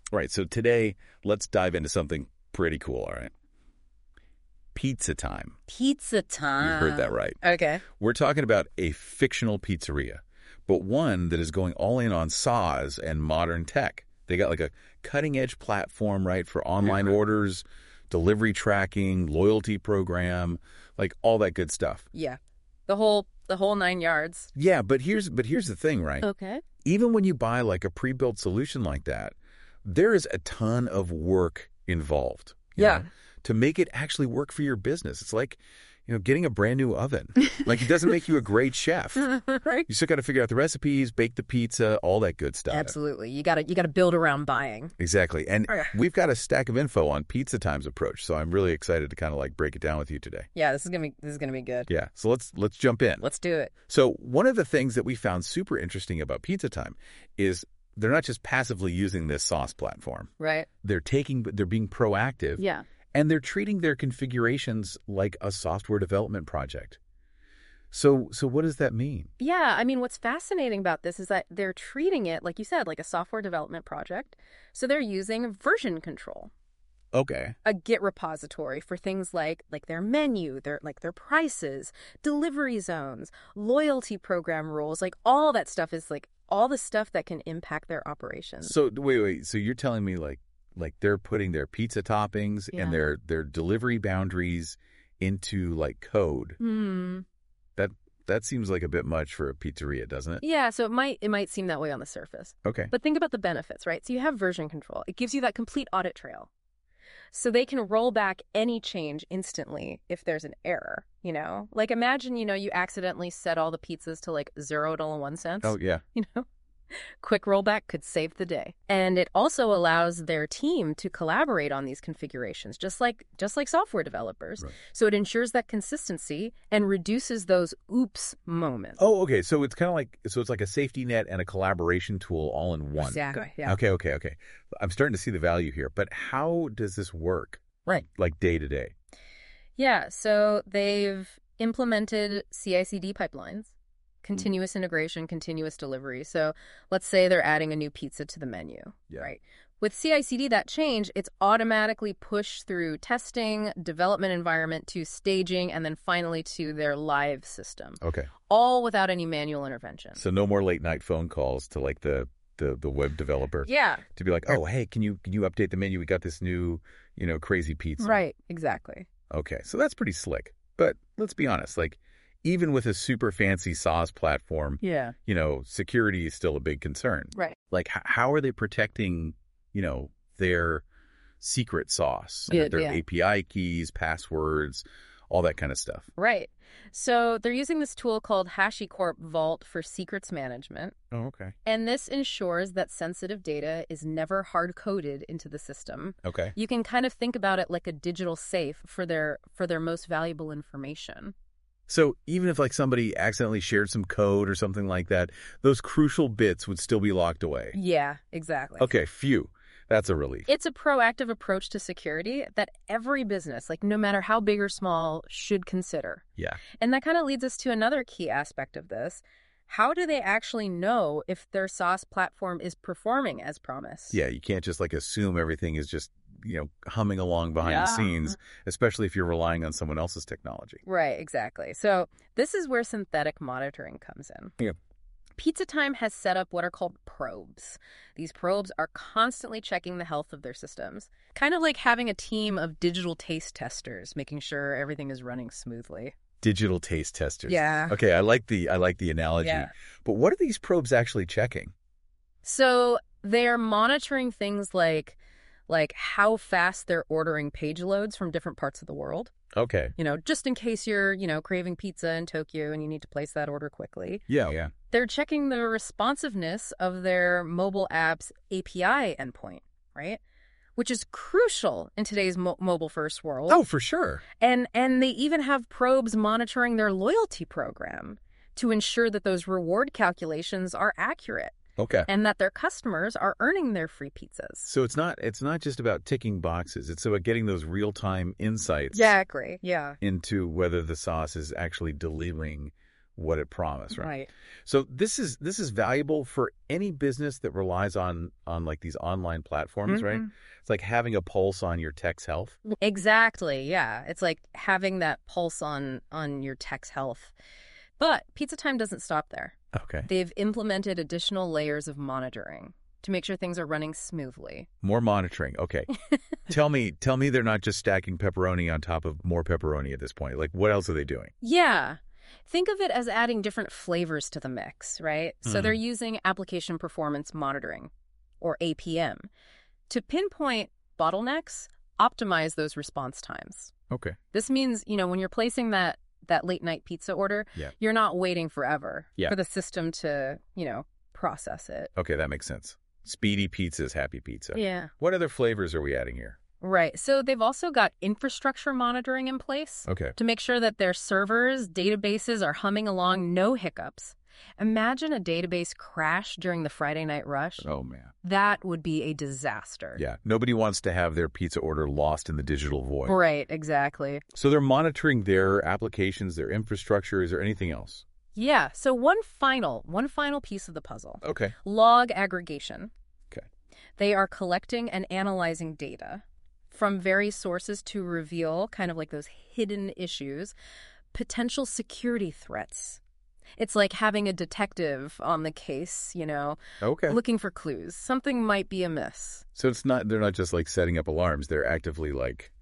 All right, so today, let's dive into something pretty cool, all right? Pizza time. Pizza time. You heard that right. Okay. We're talking about a fictional pizzeria, but one that is going all in on SaaS and modern tech. They got like a cutting-edge platform, right, for online orders, delivery tracking, loyalty program, like all that good stuff. Yeah. The whole 9 yards. Yeah, but here's the thing, right? Okay. Even when you buy like a pre-built solution like that, there is a ton of work involved. you know, to make it actually work for your business. It's like, getting a brand new oven. Like, it doesn't make you a great chef. Right. You still got to figure out the recipes, bake the pizza, all that good stuff. Absolutely. You got to build around buying. Exactly. And we've got a stack of info on Pizza Time's approach, so I'm really excited to kind of like break it down with you today. Yeah, this is going to be good. Yeah. So let's jump in. Let's do it. So one of the things that we found super interesting about Pizza Time is they're not just passively using this sauce platform. Right. They're being proactive. Yeah. And they're treating their configurations like a software development project. So what does that mean? Yeah, I mean, what's fascinating about this is that they're treating it, like you said, like a software development project. So they're using version control. Okay. A Git repository for things like their menu, their prices, delivery zones, loyalty program rules, like all that stuff is like all the stuff that can impact their operations. So wait. So you're telling me like they're putting their pizza toppings and their delivery boundaries into like code. That seems like a bit much for a pizzeria, doesn't it? Yeah, so it might seem that way on the surface. Okay. But think about the benefits, right? So you have version control. It gives you that complete audit trail. So they can roll back any change instantly if there's an error, Like imagine, you accidentally set all the pizzas to like $0.01. Oh, yeah. Quick rollback could save the day. And it also allows their team to collaborate on these configurations, just like software developers. Right. So it ensures that consistency and reduces those oops moments. Oh, okay. So it's kind of like, it's like a safety net and a collaboration tool all in one. Exactly. Yeah. Okay. I'm starting to see the value here, but how does this work? Right. Like day to day? Yeah. So they've implemented CI/CD pipelines. Continuous integration, continuous delivery. So let's say they're adding a new pizza to the menu, right? With CI/CD, that change, it's automatically pushed through testing, development environment to staging, and then finally to their live system. Okay. All without any manual intervention. So no more late night phone calls to like the web developer. Yeah. To be like, oh, hey, can you update the menu? We got this new, crazy pizza. Right. Exactly. Okay. So that's pretty slick. But let's be honest, like, even with a super fancy SaaS platform, security is still a big concern. Right. Like, how are they protecting, their secret sauce, their API keys, passwords, all that kind of stuff? Right. So they're using this tool called HashiCorp Vault for secrets management. Oh, okay. And this ensures that sensitive data is never hard-coded into the system. Okay. You can kind of think about it like a digital safe for their most valuable information. So even if like somebody accidentally shared some code or something like that, those crucial bits would still be locked away. Yeah, exactly. Okay, phew. That's a relief. It's a proactive approach to security that every business, like no matter how big or small, should consider. Yeah. And that kind of leads us to another key aspect of this. How do they actually know if their SaaS platform is performing as promised? Yeah, you can't just like assume everything is just humming along behind the scenes, especially if you're relying on someone else's technology. Right, exactly. So this is where synthetic monitoring comes in. Yeah. Pizza Time has set up what are called probes. These probes are constantly checking the health of their systems, kind of like having a team of digital taste testers, making sure everything is running smoothly. Digital taste testers. Yeah. Okay, I like the analogy. Yeah. But what are these probes actually checking? So they are monitoring things like how fast they're ordering page loads from different parts of the world. Okay. Just in case you're, craving pizza in Tokyo and you need to place that order quickly. Yeah. They're checking the responsiveness of their mobile app's API endpoint, right? Which is crucial in today's mobile-first world. Oh, for sure. And they even have probes monitoring their loyalty program to ensure that those reward calculations are accurate. Okay. And that their customers are earning their free pizzas. So it's not just about ticking boxes. It's about getting those real-time insights. Exactly. Yeah. Into whether the sauce is actually delivering what it promised, right? Right. So this is valuable for any business that relies on like these online platforms, right? It's like having a pulse on your tech's health. Exactly. Yeah. It's like having that pulse on your tech's health. But Pizza Time doesn't stop there. Okay. They've implemented additional layers of monitoring to make sure things are running smoothly. More monitoring. Okay. Tell me they're not just stacking pepperoni on top of more pepperoni at this point. Like, what else are they doing? Yeah. Think of it as adding different flavors to the mix, right? So they're using application performance monitoring, or APM, to pinpoint bottlenecks, optimize those response times. Okay. This means, when you're placing that late night pizza order, you're not waiting forever for the system to, process it. Okay, that makes sense. Speedy pizza is happy pizza. Yeah. What other flavors are we adding here? Right. So they've also got infrastructure monitoring in place to make sure that their servers, databases are humming along, no hiccups. Imagine a database crash during the Friday night rush. Oh, man. That would be a disaster. Yeah. Nobody wants to have their pizza order lost in the digital void. Right, exactly. So they're monitoring their applications, their infrastructure. Is there anything else? Yeah. So one final piece of the puzzle. Okay. Log aggregation. Okay. They are collecting and analyzing data from various sources to reveal kind of like those hidden issues, potential security threats. It's like having a detective on the case, looking for clues. Something might be amiss. So they're not just like setting up alarms. They're actively like,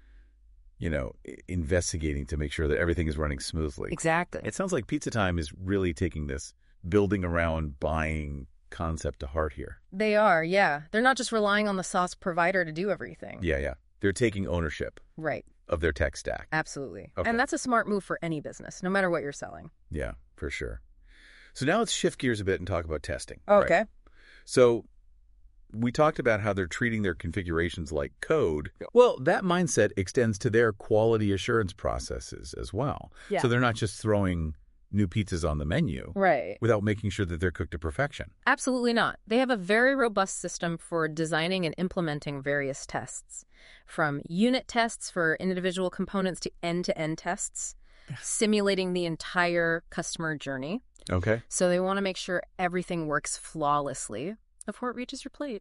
investigating to make sure that everything is running smoothly. Exactly. It sounds like Pizza Time is really taking this building around buying concept to heart here. They are, yeah. They're not just relying on the sauce provider to do everything. Yeah. They're taking ownership. Right. Of their tech stack. Absolutely. Okay. And that's a smart move for any business, no matter what you're selling. Yeah, for sure. So now let's shift gears a bit and talk about testing. Okay. Right? So we talked about how they're treating their configurations like code. Well, that mindset extends to their quality assurance processes as well. Yeah. So they're not just throwing new pizzas on the menu without making sure that they're cooked to perfection. Absolutely not. They have a very robust system for designing and implementing various tests, from unit tests for individual components to end-to-end tests, simulating the entire customer journey. Okay. So they want to make sure everything works flawlessly before it reaches your plate,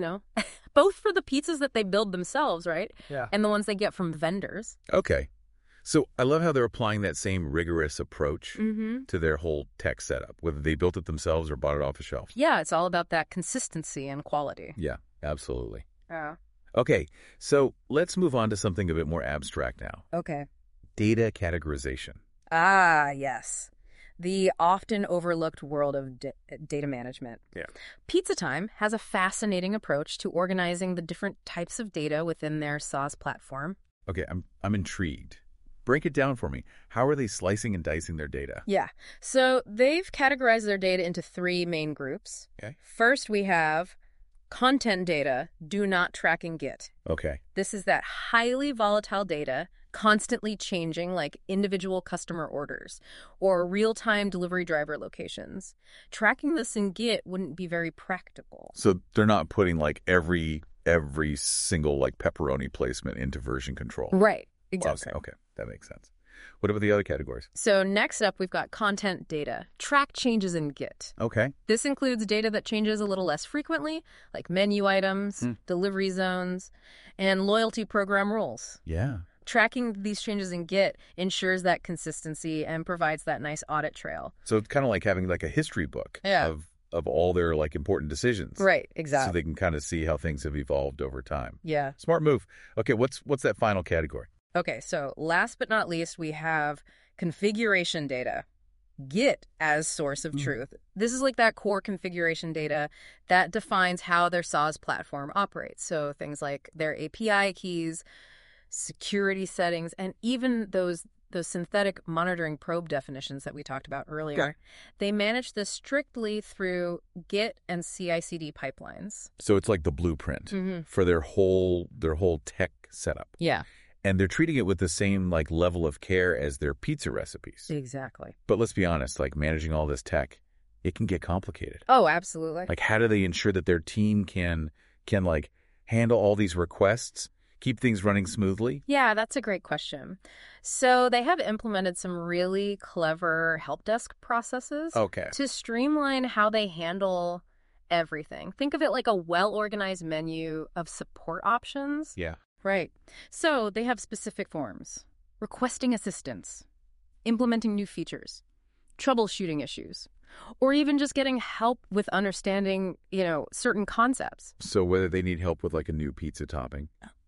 both for the pizzas that they build themselves, right? Yeah. And the ones they get from vendors. Okay. So I love how they're applying that same rigorous approach to their whole tech setup, whether they built it themselves or bought it off the shelf. Yeah, it's all about that consistency and quality. Yeah, absolutely. Yeah. Okay, so let's move on to something a bit more abstract now. Okay. Data categorization. Ah, yes. The often overlooked world of data management. Yeah. Pizza Time has a fascinating approach to organizing the different types of data within their SaaS platform. Okay, I'm intrigued. Break it down for me. How are they slicing and dicing their data? Yeah. So they've categorized their data into three main groups. Okay. First, we have content data, do not track and get. Okay. This is that highly volatile data, constantly changing, like individual customer orders or real-time delivery driver locations. Tracking this in Git wouldn't be very practical. So they're not putting like every single like pepperoni placement into version control. Right. Exactly. Okay. That makes sense. What about the other categories? So next up, we've got content data. Track changes in Git. Okay. This includes data that changes a little less frequently, like menu items, delivery zones, and loyalty program rules. Yeah. Tracking these changes in Git ensures that consistency and provides that nice audit trail. So it's kind of like having like a history book of all their like important decisions. Right, exactly. So they can kind of see how things have evolved over time. Yeah. Smart move. Okay, what's that final category? Okay, so last but not least, we have configuration data. Git as source of truth. This is like that core configuration data that defines how their SaaS platform operates. So things like their API keys, security settings, and even those synthetic monitoring probe definitions that we talked about earlier. Okay. They manage this strictly through Git and CI/CD pipelines. So it's like the blueprint for their whole tech setup. Yeah. And they're treating it with the same like level of care as their pizza recipes. Exactly. But let's be honest, like managing all this tech, it can get complicated. Oh, absolutely. Like how do they ensure that their team can like handle all these requests, keep things running smoothly? Yeah, that's a great question. So they have implemented some really clever help desk processes Okay. to streamline how they handle everything. Think of it like a well-organized menu of support options. Yeah. Right. So they have specific forms, requesting assistance, implementing new features, troubleshooting issues, or even just getting help with understanding, certain concepts. So whether they need help with like a new pizza topping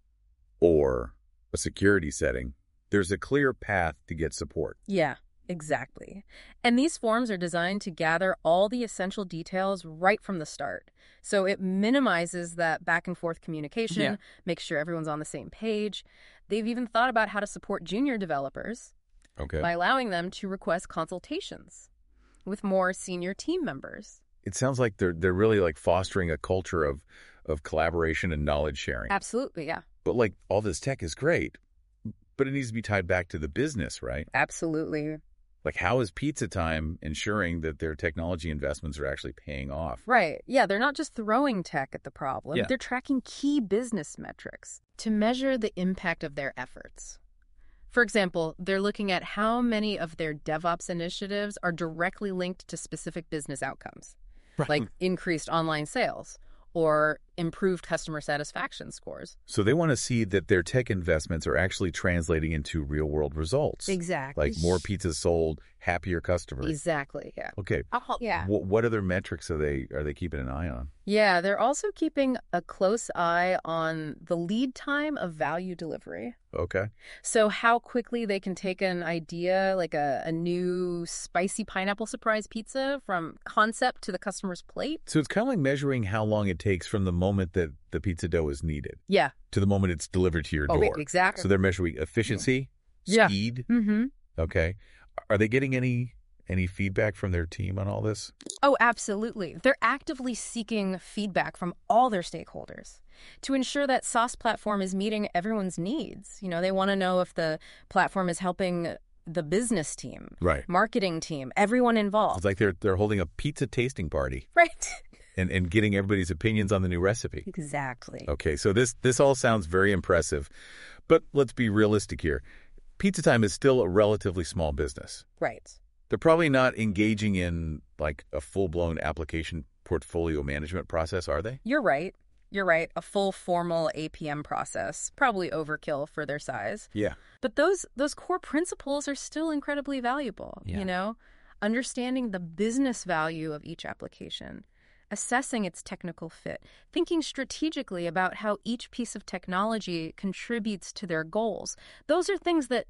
or a security setting, there's a clear path to get support. Yeah, exactly. And these forms are designed to gather all the essential details right from the start. So it minimizes that back and forth communication, makes sure everyone's on the same page. They've even thought about how to support junior developers by allowing them to request consultations with more senior team members. It sounds like they're really like fostering a culture of collaboration and knowledge sharing. Absolutely, yeah. But like all this tech is great, but it needs to be tied back to the business, right? Absolutely. Like how is Pizza Time ensuring that their technology investments are actually paying off? Right. Yeah, they're not just throwing tech at the problem. Yeah. They're tracking key business metrics to measure the impact of their efforts. For example, they're looking at how many of their DevOps initiatives are directly linked to specific business outcomes, like increased online sales or improved customer satisfaction scores. So they want to see that their tech investments are actually translating into real-world results. Exactly. Like more pizzas sold, happier customers. Exactly, yeah. Okay. Yeah. What other metrics are they keeping an eye on? Yeah, they're also keeping a close eye on the lead time of value delivery. Okay. So how quickly they can take an idea, like a new spicy pineapple surprise pizza, from concept to the customer's plate. So it's kind of like measuring how long it takes from the moment that the pizza dough is needed. Yeah. To the moment it's delivered to your door. Exactly. So they're measuring efficiency, Yeah. speed. Mm-hmm. Okay. Are they getting any feedback from their team on all this? Oh, absolutely. They're actively seeking feedback from all their stakeholders to ensure that SaaS platform is meeting everyone's needs. They want to know if the platform is helping the business team, Right. marketing team, everyone involved. It's like they're holding a pizza tasting party. Right. And getting everybody's opinions on the new recipe. Exactly. Okay, so this all sounds very impressive. But let's be realistic here. Pizza Time is still a relatively small business. Right. They're probably not engaging in like a full-blown application portfolio management process, are they? You're right. A full formal APM process, probably overkill for their size. Yeah. But those core principles are still incredibly valuable, Understanding the business value of each application, assessing its technical fit, thinking strategically about how each piece of technology contributes to their goals. Those are things that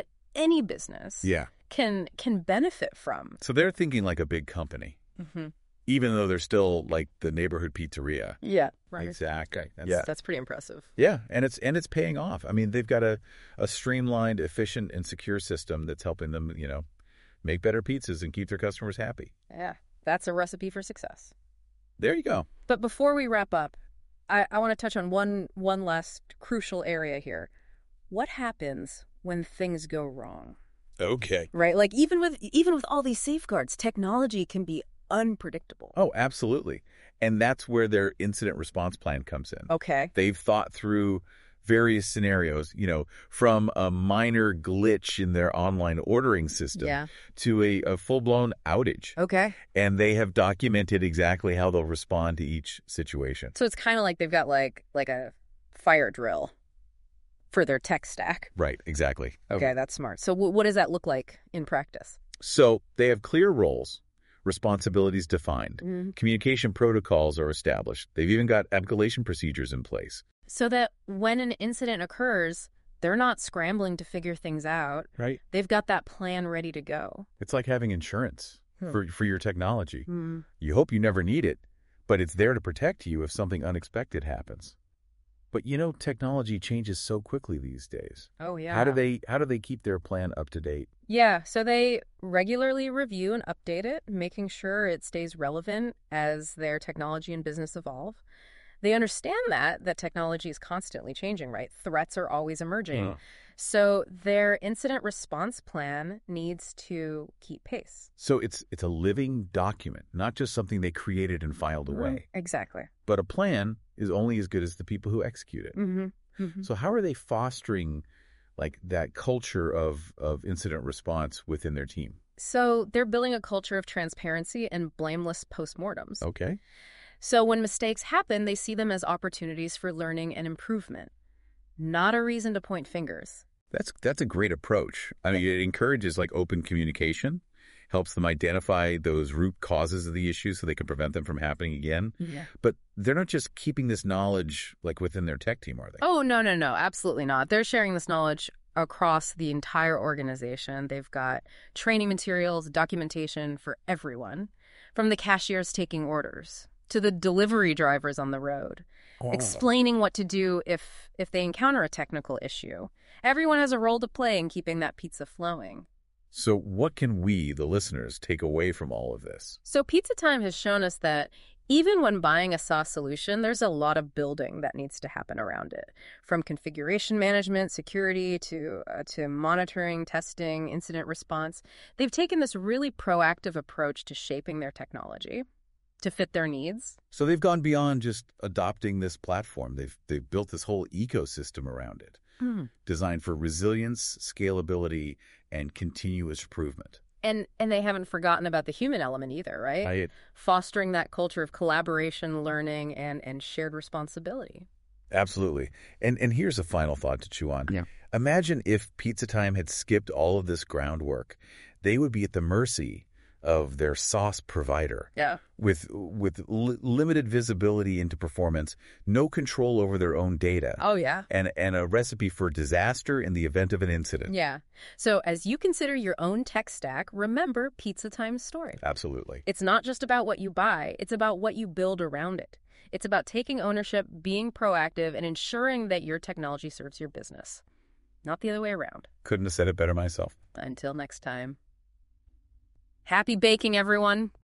any business can benefit from. So they're thinking like a big company, even though they're still like the neighborhood pizzeria. Yeah, right. Exactly. That's pretty impressive. Yeah, and it's paying off. I mean, they've got a streamlined, efficient, and secure system that's helping them, make better pizzas and keep their customers happy. Yeah, that's a recipe for success. There you go. But before we wrap up, I want to touch on one last crucial area here. What happens when things go wrong? Okay. Right? Like even with all these safeguards, technology can be unpredictable. Oh, absolutely. And that's where their incident response plan comes in. Okay. They've thought through various scenarios, from a minor glitch in their online ordering system to a full-blown outage. Okay. And they have documented exactly how they'll respond to each situation. So it's kind of like they've got like a fire drill for their tech stack. Right, exactly. Okay, that's smart. So what does that look like in practice? So they have clear roles, responsibilities defined, Mm-hmm. communication protocols are established. They've even got escalation procedures in place. So that when an incident occurs, they're not scrambling to figure things out. Right. They've got that plan ready to go. It's like having insurance for your technology. Mm. You hope you never need it, but it's there to protect you if something unexpected happens. But technology changes so quickly these days. Oh yeah. How do they keep their plan up to date? Yeah, so they regularly review and update it, making sure it stays relevant as their technology and business evolve. They understand that technology is constantly changing, right? Threats are always emerging. Yeah. So their incident response plan needs to keep pace. So it's a living document, not just something they created and filed away. Exactly. But a plan is only as good as the people who execute it. Mm-hmm. Mhm. So how are they fostering like that culture of incident response within their team? So they're building a culture of transparency and blameless postmortems. Okay. So when mistakes happen, they see them as opportunities for learning and improvement, not a reason to point fingers. That's a great approach. I mean, it encourages like open communication, helps them identify those root causes of the issue so they can prevent them from happening again. Yeah. But they're not just keeping this knowledge like within their tech team, are they? Oh, no, no, no, absolutely not. They're sharing this knowledge across the entire organization. They've got training materials, documentation for everyone, from the cashiers taking orders to the delivery drivers on the road, explaining what to do if they encounter a technical issue. Everyone has a role to play in keeping that pizza flowing. So what can we, the listeners, take away from all of this? So Pizza Time has shown us that even when buying a SaaS solution, there's a lot of building that needs to happen around it, from configuration management, security, to monitoring, testing, incident response. They've taken this really proactive approach to shaping their technology to fit their needs. So they've gone beyond just adopting this platform. They've built this whole ecosystem around it, designed for resilience, scalability, and continuous improvement. And they haven't forgotten about the human element either, right? Fostering that culture of collaboration, learning, and shared responsibility. Absolutely. And here's a final thought to chew on. Yeah. Imagine if Pizza Time had skipped all of this groundwork. They would be at the mercy of their sauce provider. Yeah. With limited visibility into performance, no control over their own data. Oh, yeah. And a recipe for disaster in the event of an incident. Yeah. So as you consider your own tech stack, remember Pizza Time's story. Absolutely. It's not just about what you buy. It's about what you build around it. It's about taking ownership, being proactive, and ensuring that your technology serves your business. Not the other way around. Couldn't have said it better myself. Until next time. Happy baking, everyone.